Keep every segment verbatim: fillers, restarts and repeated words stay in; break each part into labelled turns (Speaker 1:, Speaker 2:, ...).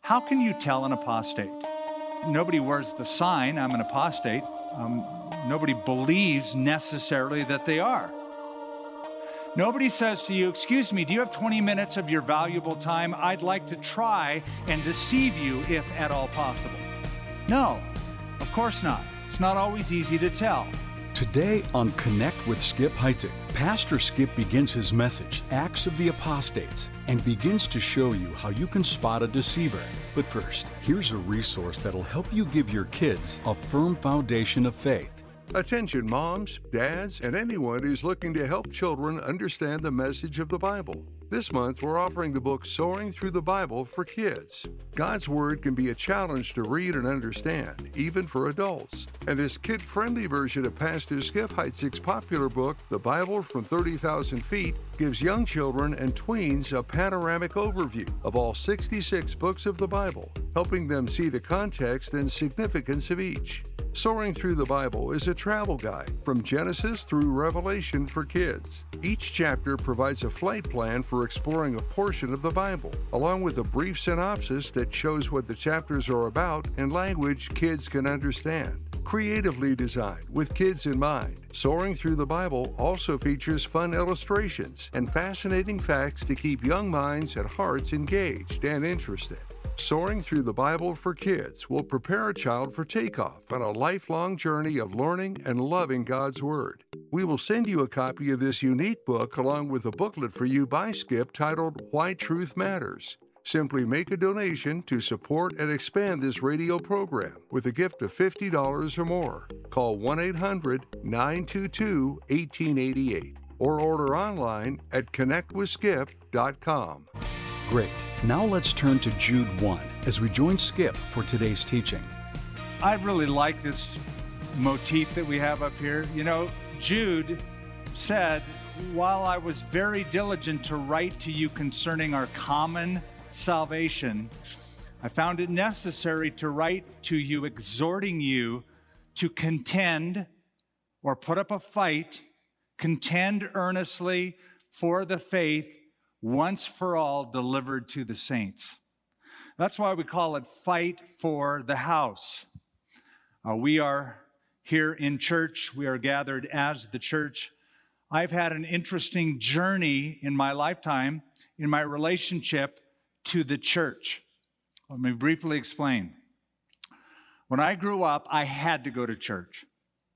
Speaker 1: How can you tell an apostate? Nobody wears the sign, I'm an apostate. Um, nobody believes necessarily that they are. Nobody says to you, excuse me, do you have twenty minutes of your valuable time? I'd like to try and deceive you if at all possible. No, of course not. It's not always easy to tell.
Speaker 2: Today on Connect with Skip Heitzig, Pastor Skip begins his message, Acts of the Apostates, and begins to show you how you can spot a deceiver. But first, here's a resource that'll help you give your kids a firm foundation of faith.
Speaker 3: Attention moms, dads, and anyone who's looking to help children understand the message of the Bible. This month, we're offering the book Soaring Through the Bible for kids. God's Word can be a challenge to read and understand, even for adults. And this kid-friendly version of Pastor Skip Heitzig's popular book, The Bible from thirty thousand Feet, gives young children and tweens a panoramic overview of all sixty-six books of the Bible, helping them see the context and significance of each. Soaring Through the Bible is a travel guide from Genesis through Revelation for kids. Each chapter provides a flight plan for exploring a portion of the Bible, along with a brief synopsis that shows what the chapters are about in language kids can understand. Creatively designed with kids in mind, Soaring Through the Bible also features fun illustrations and fascinating facts to keep young minds and hearts engaged and interested. Soaring Through the Bible for Kids will prepare a child for takeoff on a lifelong journey of learning and loving God's Word. We will send you a copy of this unique book along with a booklet for you by Skip titled Why Truth Matters. Simply make a donation to support and expand this radio program with a gift of fifty dollars or more. Call one eight hundred nine two two one eight eight eight or order online at connect with skip dot com.
Speaker 2: Great. Now let's turn to Jude one as we join Skip for today's teaching.
Speaker 1: I really like this motif that we have up here. You know, Jude said, while I was very diligent to write to you concerning our common salvation, I found it necessary to write to you, exhorting you to contend or put up a fight, contend earnestly for the faith once for all delivered to the saints. That's why we call it Fight for the House. Uh, we are here in church. We are gathered as the church. I've had an interesting journey in my lifetime in my relationship to the church. Let me briefly explain. When I grew up, I had to go to church.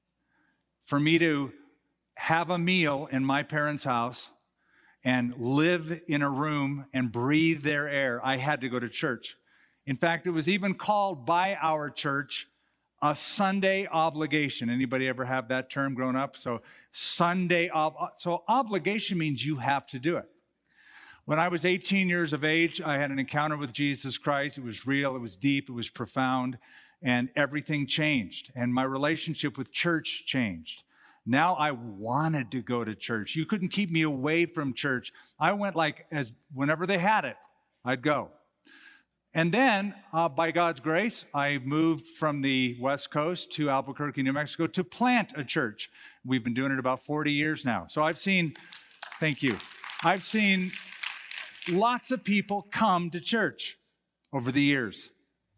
Speaker 1: For me to have a meal in my parents' house and live in a room and breathe their air, I had to go to church. In fact, it was even called by our church a Sunday obligation. Anybody ever have that term growing up? So Sunday, ob- so obligation means you have to do it. When I was eighteen years of age, I had an encounter with Jesus Christ. It was real, it was deep, it was profound, and everything changed. And my relationship with church changed. Now I wanted to go to church. You couldn't keep me away from church. I went like as whenever they had it, I'd go. And then, uh, by God's grace, I moved from the West Coast to Albuquerque, New Mexico, to plant a church. We've been doing it about forty years now. So I've seen, thank you, I've seen lots of people come to church over the years.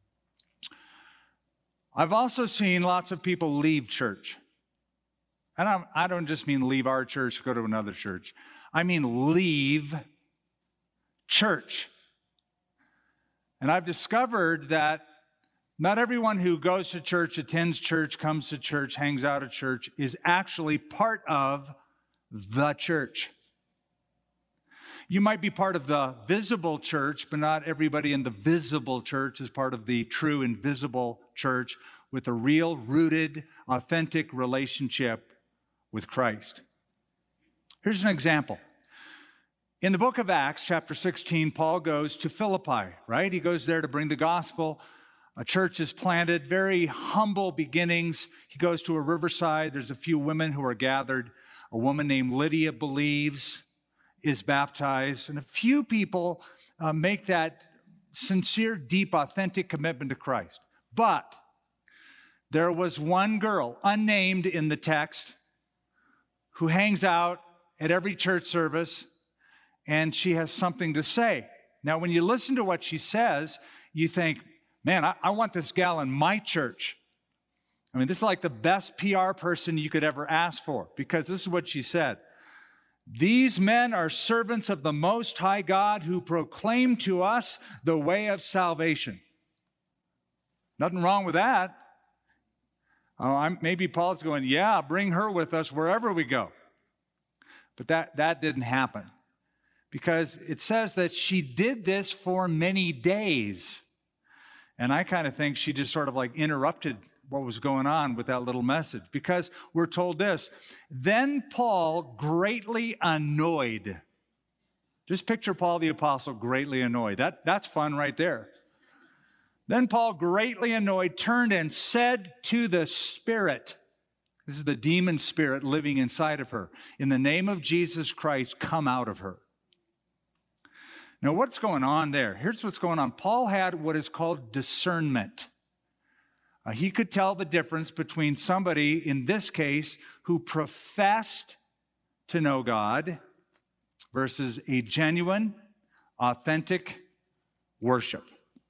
Speaker 1: I've also seen lots of people leave church. And I, I don't just mean leave our church, go to another church. I mean leave church. And I've discovered that not everyone who goes to church, attends church, comes to church, hangs out at church, is actually part of the church. You might be part of the visible church, but not everybody in the visible church is part of the true invisible church with a real, rooted, authentic relationship with Christ. Here's an example. In the book of Acts, chapter sixteen, Paul goes to Philippi, right? He goes there to bring the gospel. A church is planted, very humble beginnings. He goes to a riverside. There's a few women who are gathered. A woman named Lydia believes, is baptized, and a few people uh, make that sincere, deep, authentic commitment to Christ. But there was one girl, unnamed in the text, who hangs out at every church service, and she has something to say. Now, when you listen to what she says, you think, man, I, I want this gal in my church. I mean, this is like the best P R person you could ever ask for, because this is what she said. These men are servants of the Most High God who proclaim to us the way of salvation. Nothing wrong with that. Oh, I'm, maybe Paul's going, yeah, bring her with us wherever we go. But that, that didn't happen, because it says that she did this for many days. And I kind of think she just sort of like interrupted what was going on with that little message, because we're told this. Then Paul, greatly annoyed. Just picture Paul the Apostle greatly annoyed. That, that's fun right there. Then Paul, greatly annoyed, turned and said to the Spirit, this is the demon spirit living inside of her, in the name of Jesus Christ, come out of her. Now, what's going on there? Here's what's going on. Paul had what is called discernment. Uh, he could tell the difference between somebody, in this case, who professed to know God versus a genuine, authentic worship.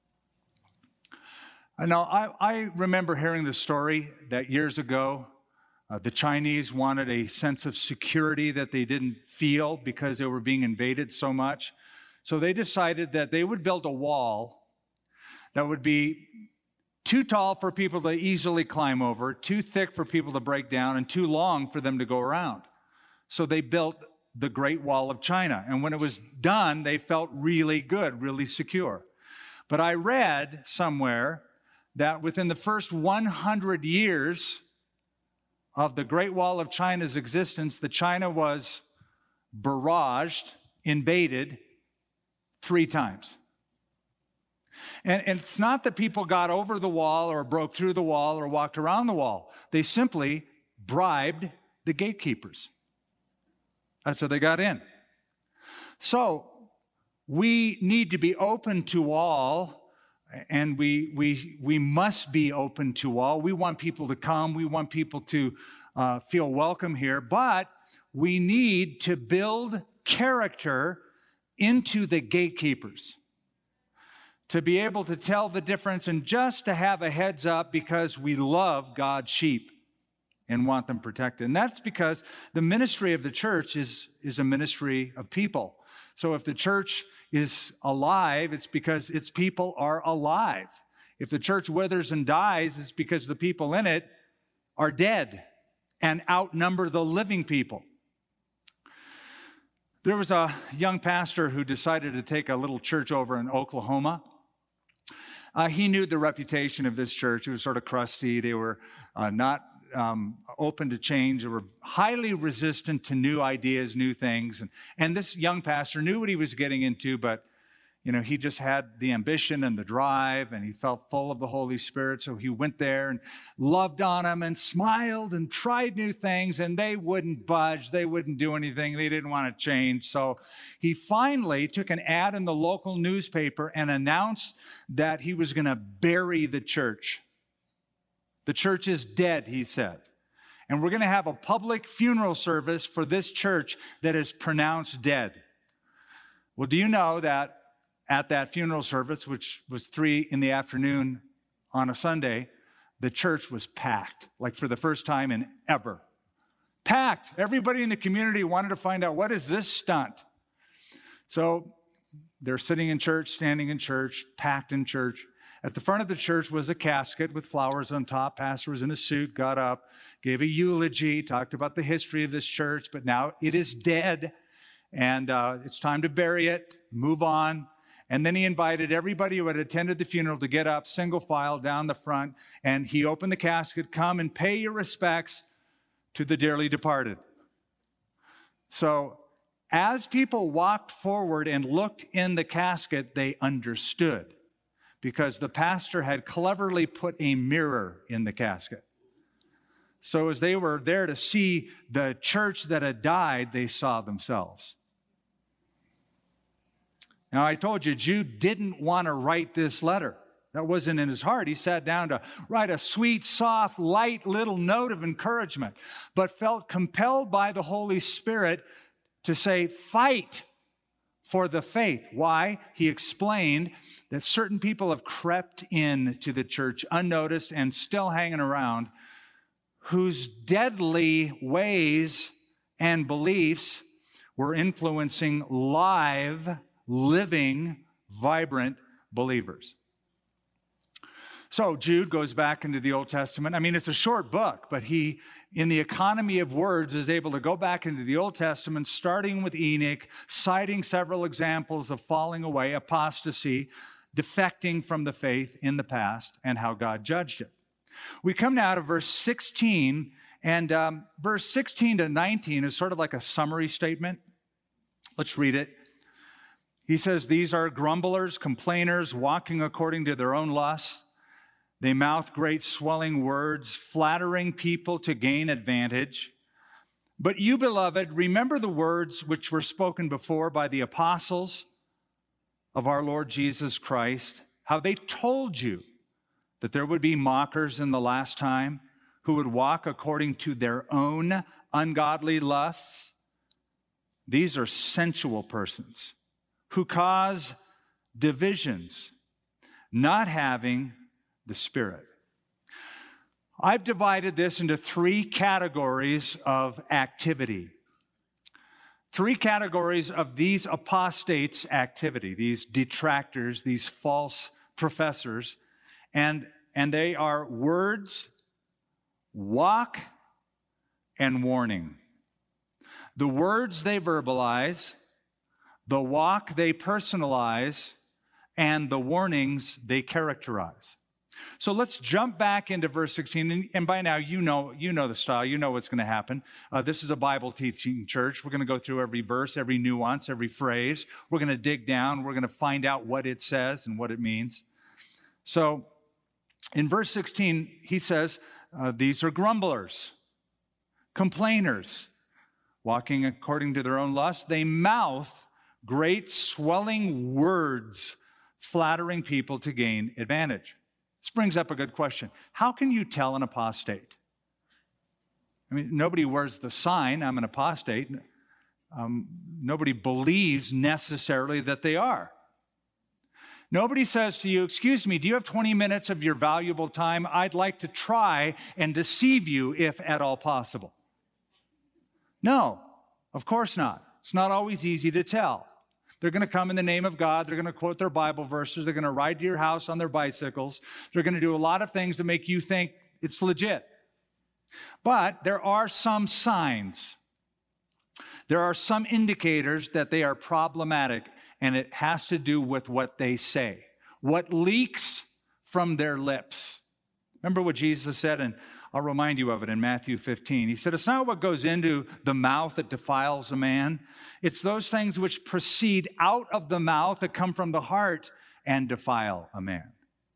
Speaker 1: Uh, now, I, I remember hearing the story that years ago, uh, the Chinese wanted a sense of security that they didn't feel because they were being invaded so much. So they decided that they would build a wall that would be too tall for people to easily climb over, too thick for people to break down, and too long for them to go around. So they built the Great Wall of China. And when it was done, they felt really good, really secure. But I read somewhere that within the first one hundred years of the Great Wall of China's existence, that China was barraged, invaded three times. And, and it's not that people got over the wall or broke through the wall or walked around the wall. They simply bribed the gatekeepers. That's how they got in. So we need to be open to all, and we, we, we must be open to all. We want people to come. We want people to uh, feel welcome here. But we need to build character into the gatekeepers, to be able to tell the difference and just to have a heads up, because we love God's sheep and want them protected. And that's because the ministry of the church is, is a ministry of people. So if the church is alive, it's because its people are alive. If the church withers and dies, it's because the people in it are dead and outnumber the living people. There was a young pastor who decided to take a little church over in Oklahoma. Uh, he knew the reputation of this church. It was sort of crusty. They were uh, not um, open to change. They were highly resistant to new ideas, new things. And, and this young pastor knew what he was getting into, but you know, he just had the ambition and the drive, and he felt full of the Holy Spirit. So he went there and loved on them and smiled and tried new things, and they wouldn't budge. They wouldn't do anything. They didn't want to change. So he finally took an ad in the local newspaper and announced that he was going to bury the church. The church is dead, he said. And we're going to have a public funeral service for this church that is pronounced dead. Well, do you know that at that funeral service, which was three in the afternoon on a Sunday, the church was packed, like for the first time in ever. Packed. Everybody in the community wanted to find out, what is this stunt? So they're sitting in church, standing in church, packed in church. At the front of the church was a casket with flowers on top. Pastor was in a suit, got up, gave a eulogy, talked about the history of this church, but now it is dead, and uh, it's time to bury it, move on. And then he invited everybody who had attended the funeral to get up, single file down the front, and he opened the casket, come and pay your respects to the dearly departed. So as people walked forward and looked in the casket, they understood, because the pastor had cleverly put a mirror in the casket. So as they were there to see the church that had died, they saw themselves. Now, I told you, Jude didn't want to write this letter. That wasn't in his heart. He sat down to write a sweet, soft, light little note of encouragement, but felt compelled by the Holy Spirit to say, fight for the faith. Why? He explained that certain people have crept into the church unnoticed and still hanging around, whose deadly ways and beliefs were influencing live, living, vibrant believers. So Jude goes back into the Old Testament. I mean, it's a short book, but he, in the economy of words, is able to go back into the Old Testament, starting with Enoch, citing several examples of falling away, apostasy, defecting from the faith in the past, and how God judged it. We come now to verse sixteen, and um, verse sixteen to nineteen is sort of like a summary statement. Let's read it. He says, "These are grumblers, complainers, walking according to their own lusts. They mouth great swelling words, flattering people to gain advantage. But you, beloved, remember the words which were spoken before by the apostles of our Lord Jesus Christ, how they told you that there would be mockers in the last time who would walk according to their own ungodly lusts. These are sensual persons who cause divisions, not having the Spirit." I've divided this into three categories of activity. Three categories of these apostates' activity, these detractors, these false professors, and, and they are words, walk, and warning. The words they verbalize, the walk they personalize, and the warnings they characterize. So let's jump back into verse sixteen, and, and by now you know you know the style, you know what's going to happen. Uh, this is a Bible teaching church. We're going to go through every verse, every nuance, every phrase. We're going to dig down. We're going to find out what it says and what it means. So in verse sixteen, he says, uh, these are grumblers, complainers, walking according to their own lust. They mouth great swelling words, flattering people to gain advantage. This brings up a good question. How can you tell an apostate? I mean, nobody wears the sign, "I'm an apostate." Um, nobody believes necessarily that they are. Nobody says to you, "Excuse me, do you have twenty minutes of your valuable time? I'd like to try and deceive you if at all possible." No, of course not. It's not always easy to tell. They're going to come in the name of God. They're going to quote their Bible verses. They're going to ride to your house on their bicycles. They're going to do a lot of things to make you think it's legit. But there are some signs. There are some indicators that they are problematic, and it has to do with what they say, what leaks from their lips. Remember what Jesus said, and I'll remind you of it in Matthew fifteen. He said, "It's not what goes into the mouth that defiles a man. It's those things which proceed out of the mouth that come from the heart and defile a man."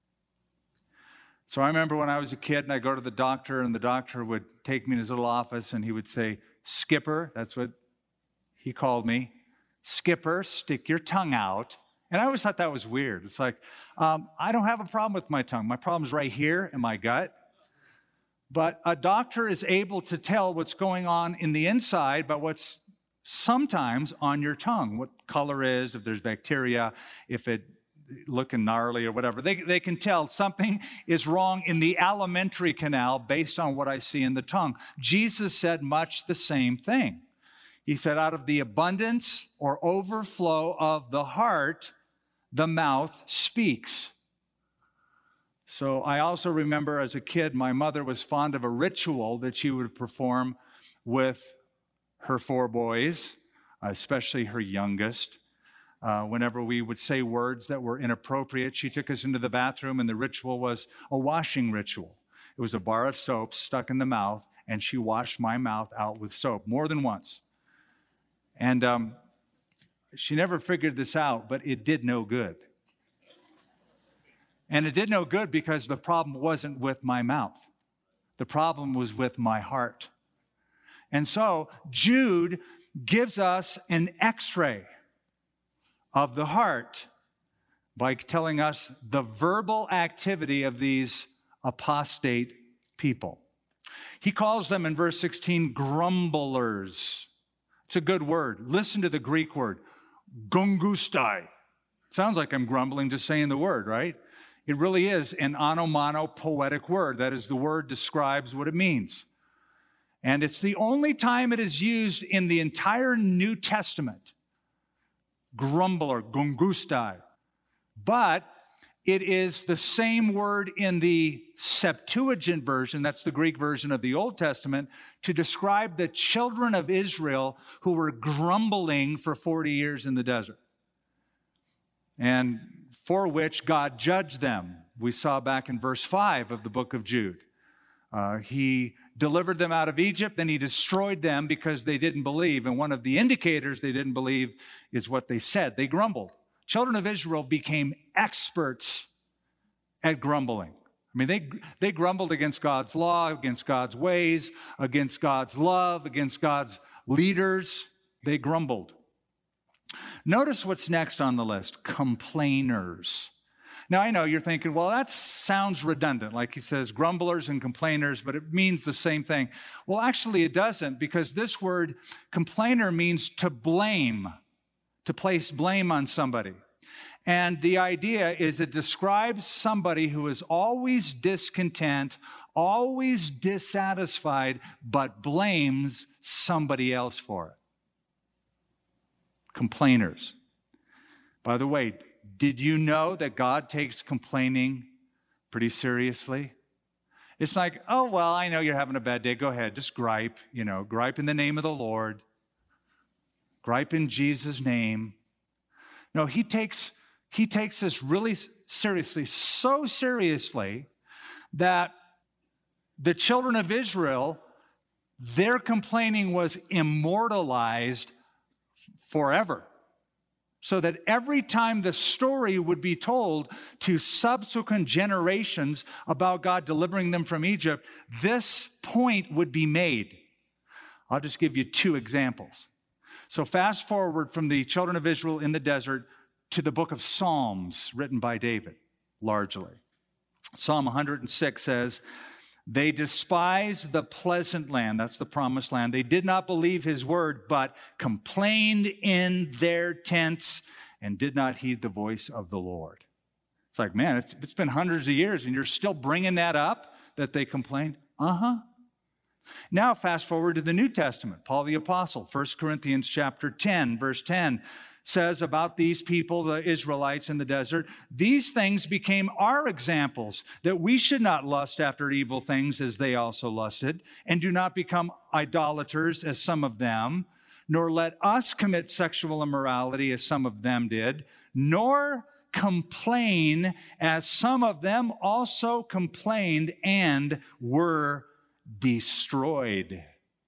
Speaker 1: So I remember when I was a kid and I'd go to the doctor, and the doctor would take me in his little office and he would say, "Skipper," that's what he called me, "Skipper, stick your tongue out." And I always thought that was weird. It's like, um, I don't have a problem with my tongue. My problem's right here in my gut. But a doctor is able to tell what's going on in the inside, but what's sometimes on your tongue, what color is, if there's bacteria, if it looking gnarly or whatever. They, they can tell something is wrong in the alimentary canal based on what I see in the tongue. Jesus said much the same thing. He said, out of the abundance or overflow of the heart, the mouth speaks. So I also remember as a kid, my mother was fond of a ritual that she would perform with her four boys, especially her youngest. Uh, whenever we would say words that were inappropriate, she took us into the bathroom, and the ritual was a washing ritual. It was a bar of soap stuck in the mouth, and she washed my mouth out with soap more than once. And um, she never figured this out, but it did no good. And it did no good because the problem wasn't with my mouth. The problem was with my heart. And so Jude gives us an x-ray of the heart by telling us the verbal activity of these apostate people. He calls them in verse sixteen grumblers. It's a good word. Listen to the Greek word, gungustai. Sounds like I'm grumbling just saying the word, right? It really is an onomatopoetic word. That is, the word describes what it means. And it's the only time it is used in the entire New Testament. Grumbler, gungustai. But it is the same word in the Septuagint version, that's the Greek version of the Old Testament, to describe the children of Israel who were grumbling for forty years in the desert, and for which God judged them. We saw back in verse five of the book of Jude. Uh, he delivered them out of Egypt, then he destroyed them because they didn't believe. And one of the indicators they didn't believe is what they said. They grumbled. Children of Israel became experts at grumbling. I mean, they, they grumbled against God's law, against God's ways, against God's love, against God's leaders. They grumbled. Notice what's next on the list, complainers. Now, I know you're thinking, well, that sounds redundant, like he says grumblers and complainers, but it means the same thing. Well, actually, it doesn't, because this word complainer means to blame, to place blame on somebody. And the idea is it describes somebody who is always discontent, always dissatisfied, but blames somebody else for it. Complainers. By the way, did you know that God takes complaining pretty seriously? It's like, oh, well, I know you're having a bad day. Go ahead, just gripe, you know, gripe in the name of the Lord. Gripe in Jesus' name. No, he takes, he takes this really seriously, so seriously that the children of Israel, their complaining was immortalized forever. So that every time the story would be told to subsequent generations about God delivering them from Egypt, this point would be made. I'll just give you two examples. So fast forward from the children of Israel in the desert to the book of Psalms written by David, largely. Psalm one hundred six says, they despised the pleasant land, that's the promised land. They did not believe his word, but complained in their tents and did not heed the voice of the Lord. It's like, man, it's, it's been hundreds of years and you're still bringing that up, that they complained? Uh-huh. Now fast forward to the New Testament. Paul the Apostle, First Corinthians chapter ten, verse ten, says about these people, the Israelites in the desert, these things became our examples, that we should not lust after evil things as they also lusted, and do not become idolaters as some of them, nor let us commit sexual immorality as some of them did, nor complain as some of them also complained and were destroyed.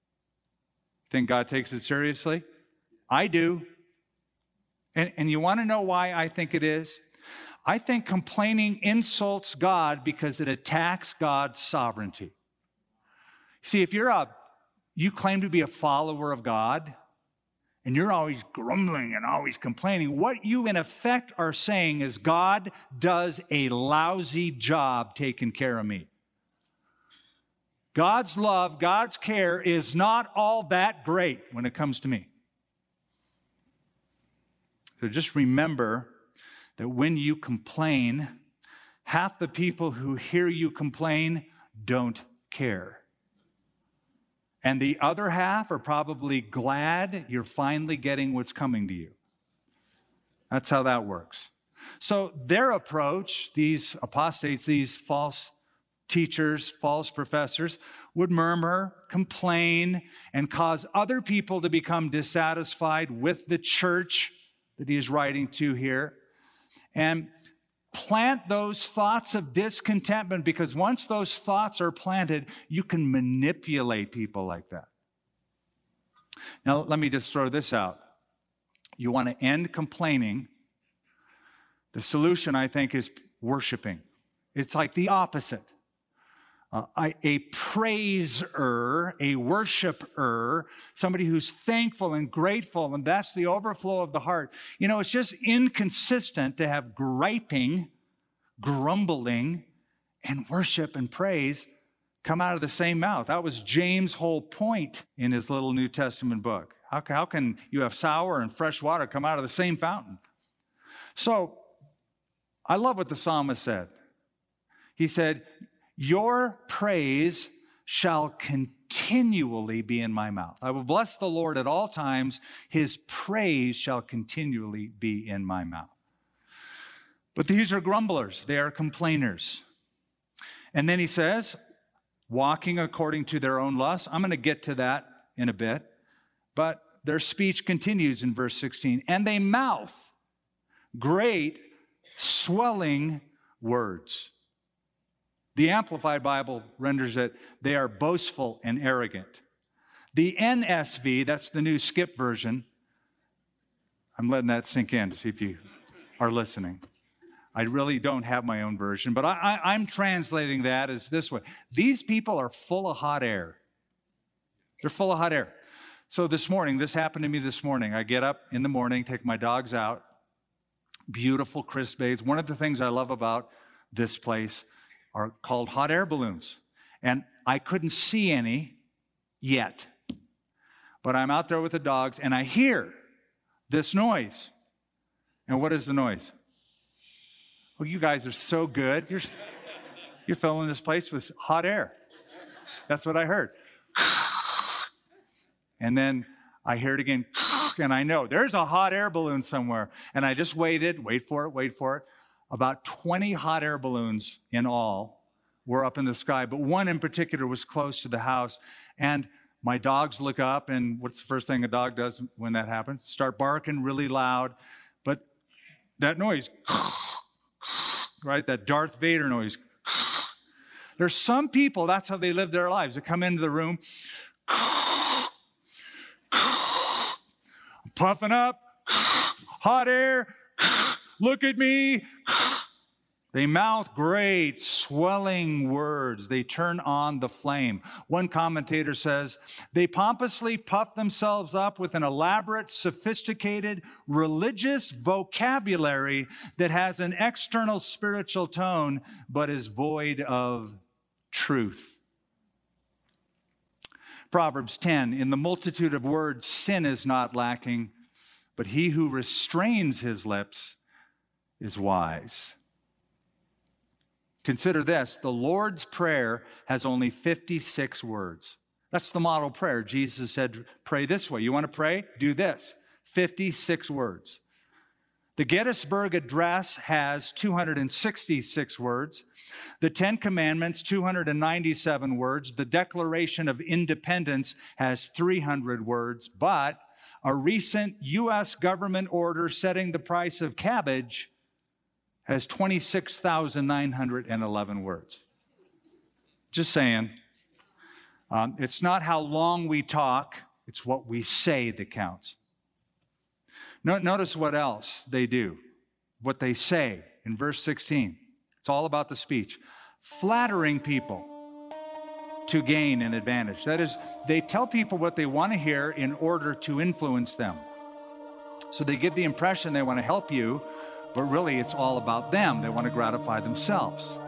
Speaker 1: Think God takes it seriously? I do. And, and you want to know why I think it is? I think complaining insults God because it attacks God's sovereignty. See, if you're a, you claim to be a follower of God, and you're always grumbling and always complaining, what you in effect are saying is God does a lousy job taking care of me. God's love, God's care is not all that great when it comes to me. So just remember that when you complain, half the people who hear you complain don't care. And the other half are probably glad you're finally getting what's coming to you. That's how that works. So their approach, these apostates, these false teachers, false professors, would murmur, complain, and cause other people to become dissatisfied with the church that he is writing to here, and plant those thoughts of discontentment, because once those thoughts are planted, you can manipulate people like that. Now, let me just throw this out. You want to end complaining. The solution, I think, is worshiping. It's like the opposite. Uh, I, a praiser, a worshiper, somebody who's thankful and grateful, and that's the overflow of the heart. You know, it's just inconsistent to have griping, grumbling, and worship and praise come out of the same mouth. That was James' whole point in his little New Testament book. How, how can you have sour and fresh water come out of the same fountain? So I love what the psalmist said. He said, your praise shall continually be in my mouth. I will bless the Lord at all times. His praise shall continually be in my mouth. But these are grumblers. They are complainers. And then he says, walking according to their own lusts. I'm going to get to that in a bit. But their speech continues in verse sixteen. And they mouth great swelling words. The Amplified Bible renders it, they are boastful and arrogant. The N S V, that's the new Skip version. I'm letting that sink in to see if you are listening. I really don't have my own version, but I, I, I'm translating that as this way. These people are full of hot air. They're full of hot air. So this morning, this happened to me this morning. I get up in the morning, take my dogs out. Beautiful, crisp days. One of the things I love about this place are called hot air balloons. And I couldn't see any yet. But I'm out there with the dogs, and I hear this noise. And what is the noise? Well, you guys are so good. You're, you're filling this place with hot air. That's what I heard. And then I hear it again, and I know there's a hot air balloon somewhere. And I just waited, wait for it, wait for it. About twenty hot air balloons in all were up in the sky, but one in particular was close to the house. And my dogs look up, and what's the first thing a dog does when that happens? Start barking really loud. But that noise, right, that Darth Vader noise. There's some people, that's how they live their lives. They come into the room, puffing up, hot air, look at me. They mouth great, swelling words. They turn on the flame. One commentator says, they pompously puff themselves up with an elaborate, sophisticated, religious vocabulary that has an external spiritual tone, but is void of truth. Proverbs ten, in the multitude of words, sin is not lacking, but he who restrains his lips is wise. Consider this, the Lord's Prayer has only fifty-six words. That's the model prayer. Jesus said, pray this way. You want to pray? Do this. fifty-six words. The Gettysburg Address has two hundred sixty-six words. The Ten Commandments, two hundred ninety-seven words. The Declaration of Independence has three hundred words. But a recent U S government order setting the price of cabbage has twenty-six thousand nine hundred eleven words. Just saying. Um, it's not how long we talk, it's what we say that counts. No, notice what else they do, what they say in verse sixteen. It's all about the speech. Flattering people to gain an advantage. That is, they tell people what they want to hear in order to influence them. So they give the impression they want to help you, but really it's all about them. They want to gratify themselves.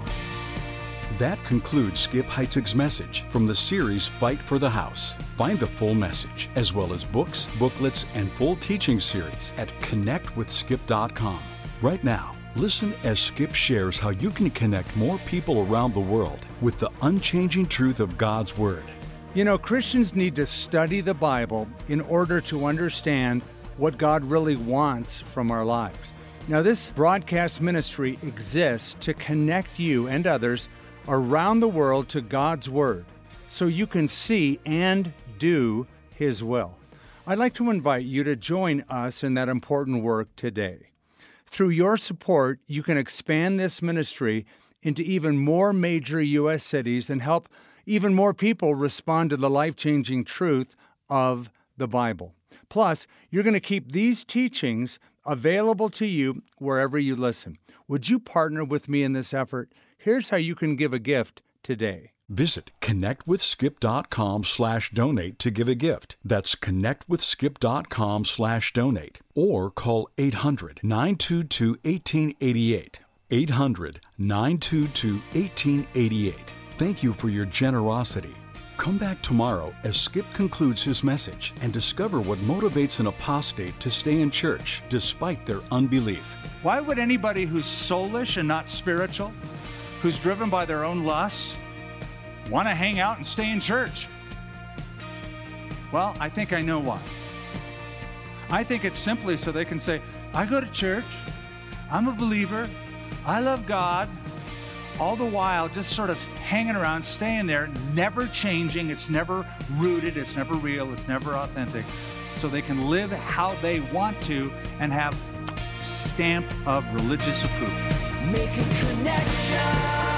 Speaker 2: That concludes Skip Heitzig's message from the series Fight for the House. Find the full message, as well as books, booklets, and full teaching series at connect with skip dot com. Right now, listen as Skip shares how you can connect more people around the world with the unchanging truth of God's Word.
Speaker 4: You know, Christians need to study the Bible in order to understand what God really wants from our lives. Now, this broadcast ministry exists to connect you and others around the world to God's Word so you can see and do His will. I'd like to invite you to join us in that important work today. Through your support, you can expand this ministry into even more major U S cities and help even more people respond to the life-changing truth of the Bible. Plus, you're going to keep these teachings available to you wherever you listen. Would you partner with me in this effort? Here's how you can give a gift today.
Speaker 2: Visit connect with skip dot com slash donate to give a gift. That's connect with skip dot com slash donate. Or call eight hundred, nine two two, one eight eight eight. eight hundred, nine two two, one eight eight eight. Thank you for your generosity. Come back tomorrow as Skip concludes his message and discover what motivates an apostate to stay in church despite their unbelief.
Speaker 1: Why would anybody who's soulish and not spiritual, who's driven by their own lusts, want to hang out and stay in church? Well, I think I know why. I think it's simply so they can say, I go to church, I'm a believer, I love God, all the while just sort of hanging around, staying there, never changing. It's never rooted, it's never real, it's never authentic. So they can live how they want to and have stamp of religious approval.
Speaker 5: Make a connection,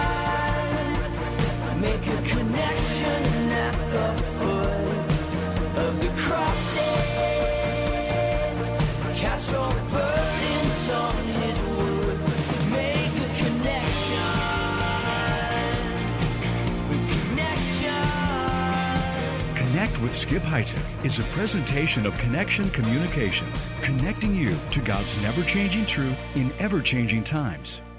Speaker 5: make a connection at the foot of the cross. Cast your burdens on his wood. Make a connection, connection.
Speaker 6: Connect with Skip Heitzig is a presentation of Connection Communications, connecting you to God's never-changing truth in ever-changing times.